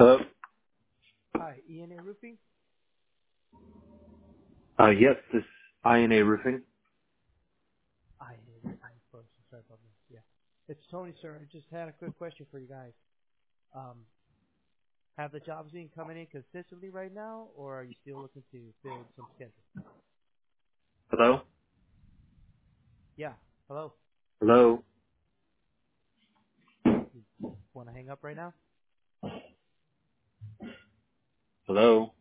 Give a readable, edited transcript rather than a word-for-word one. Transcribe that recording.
Hello? Hi, ENA Roofing? Yes, this is INA Roofing. INA Roofing, of course. Sorry about this. Yeah. It's Tony, sir. I just had a quick question for you guys. Um, have the jobs been coming in consistently right now, or are you still looking to build some schedule? Hello? Yeah. Hello? Hello? You want to hang up right now? Hello?